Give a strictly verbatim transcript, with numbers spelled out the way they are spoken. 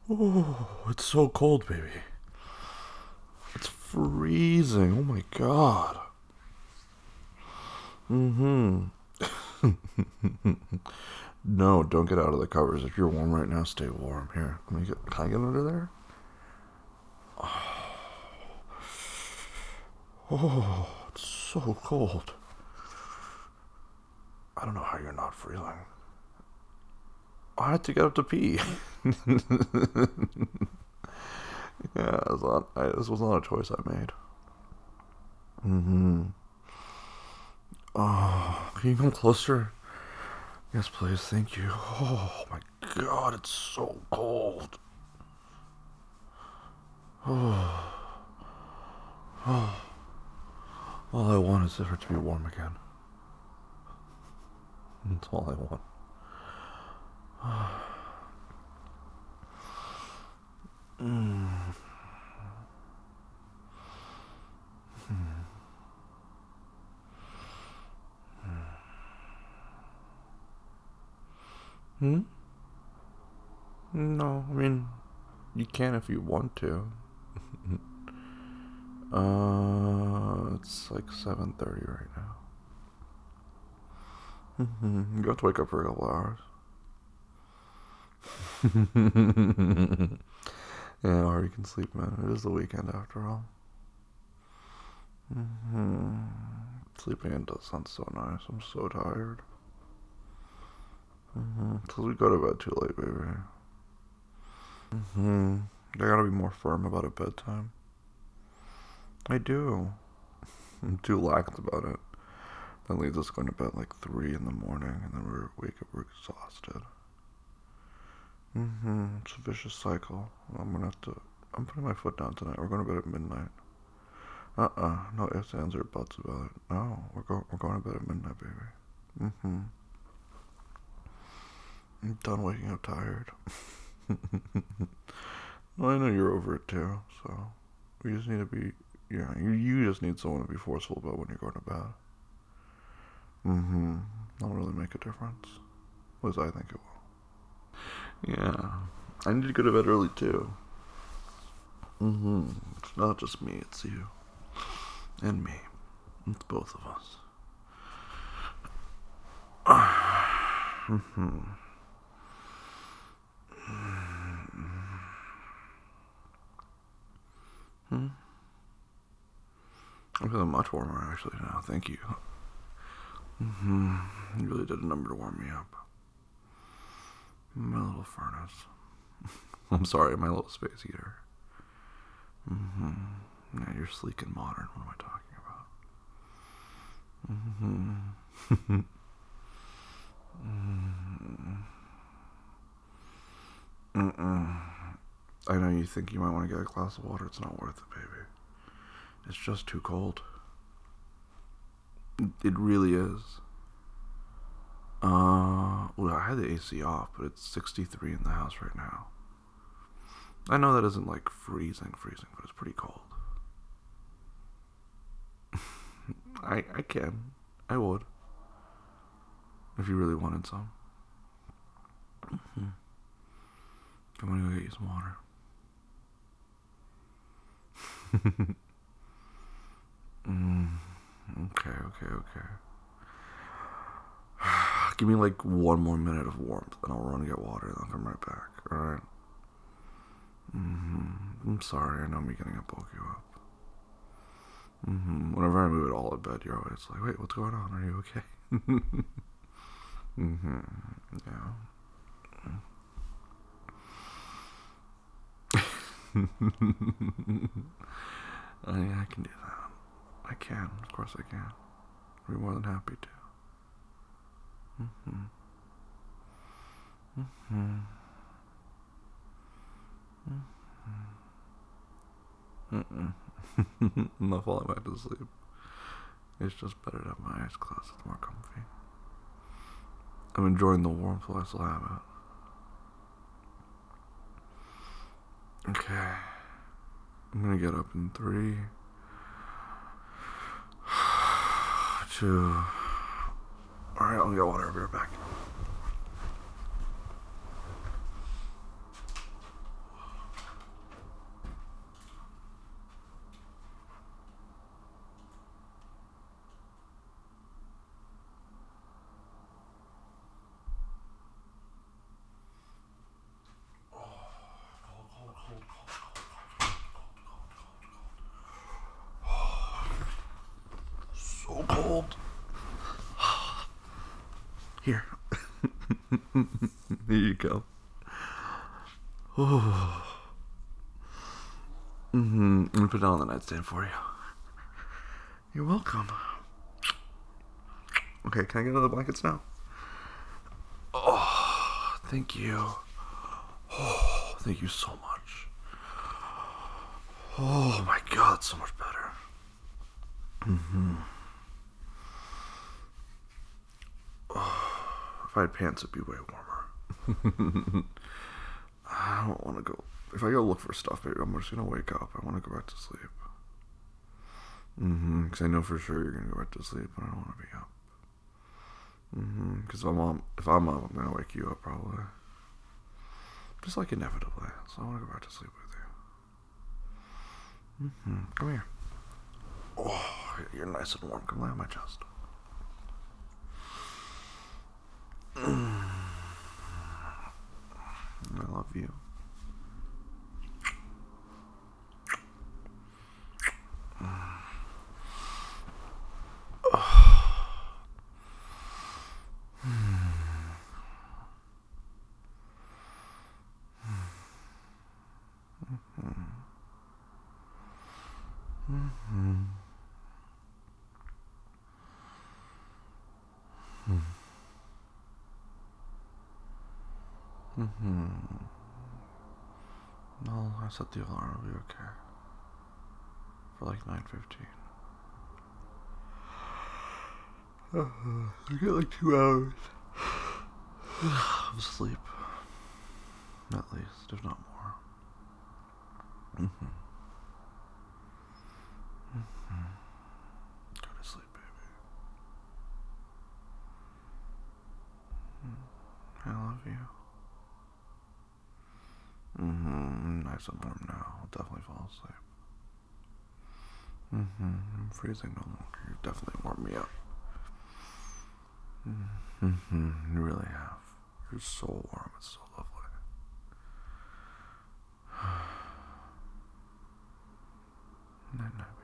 Oh, it's so cold, baby. It's freezing. Oh my god. Mm-hmm. No, don't get out of the covers. If you're warm right now, stay warm. Here, let me get. Can I get under there? Oh, it's so cold. I don't know how you're not freezing. I had to get up to pee. Yeah, it was not, I, this was not a choice I made. Mm-hmm. Oh, can you come closer? Yes, please. Thank you. Oh my god, it's so cold. Oh, oh. All I want is for it to be warm again. That's all I want. Mm. Hmm? No, I mean, you can if you want to. uh, it's like seven thirty right now. Mm-hmm. You have to wake up for a couple hours. Yeah, or you can sleep, man. It is the weekend after all. Mm-hmm. Sleeping in does sound so nice. I'm so tired. Mm-hmm. Cause we go to bed too late, baby. Mm-hmm. I gotta be more firm about a bedtime. I do. I'm too lax about it. That leaves us going to bed like three in the morning, and then we're wake up, we're exhausted. Mm-hmm. It's a vicious cycle. I'm gonna have to. I'm putting my foot down tonight. We're going to bed at midnight. Uh-uh. No ifs, ands, or buts about it. No, we're going. We're going to bed at midnight, baby. Mm-hmm. I'm done waking up tired. Well, I know you're over it too, so we just need to be. Yeah, you you just need someone to be forceful about when you're going to bed. Mm-hmm. That'll really make a difference. At least I think it will. Yeah. I need to go to bed early too. Mm-hmm. It's not just me, it's you. And me. It's both of us. Mm-hmm. Hmm? I'm feeling much warmer actually now, thank you. Mm-hmm. You really did a number to warm me up. My little furnace. I'm sorry, my little space heater. Mm-hmm. Yeah, you're sleek and modern. What am I talking about? Mm-hmm. Mm-mm. I know you think you might want to get a glass of water. It's not worth it, baby. It's just too cold. It really is. Uh, well, I had the A C off, but it's sixty-three in the house right now. I know that isn't like freezing, freezing, but it's pretty cold. I I can, I would, if you really wanted some. Mm-hmm. I'm gonna go get you some water. mm, okay, okay, okay. Give me like one more minute of warmth, and I'll run and get water, and I'll come right back. All right. Mm-hmm. I'm sorry. I know me getting up woke you up. Mm-hmm. Whenever I move at all at bed, you're always like, "Wait, what's going on? Are you okay?" Mm-hmm. Yeah. Oh, yeah, I can do that. I can. Of course I can. I'd be more than happy to. Mm-hmm. Mm-hmm. Mm-mm. I'm not falling back to sleep. It's just better to have my eyes closed. It's more comfy. I'm enjoying the warmth while I still have it. Okay. I'm gonna get up in three, two. Alright, I'll get water. I'll be right back. Here you go. Oh. Mm-hmm. I'm gonna put it on the nightstand for you. You're welcome. Okay, can I get another blankets now? Oh, thank you. Oh, thank you so much. Oh my God, so much better. Mm-hmm. Oh, if I had pants, it'd be way warmer. I don't want to go. If I go look for stuff, baby, I'm just gonna wake up. I want to go back to sleep. Mm-hmm. Because I know for sure you're gonna go back to sleep, but I don't want to be up. Mm-hmm. Because if I'm up, if I'm up, I'm gonna wake you up probably. Just like inevitably. So I want to go back to sleep with you. Mm-hmm. Come here. Oh, you're nice and warm. Come lay on my chest. Mm. I love you. Mm-hmm. Mm-hmm. No, I set the alarm. It'll be okay. For like nine fifteen. Uh, I get like two hours of sleep. At least, if not more. Mm-hmm. Mm-hmm. Go to sleep, baby. I love you. Mm-hmm. Nice and warm now. I'll definitely fall asleep. Mm-hmm. I'm freezing no longer. You definitely warmed me up. Mm-hmm. You really have. You're so warm. It's so lovely. Night night.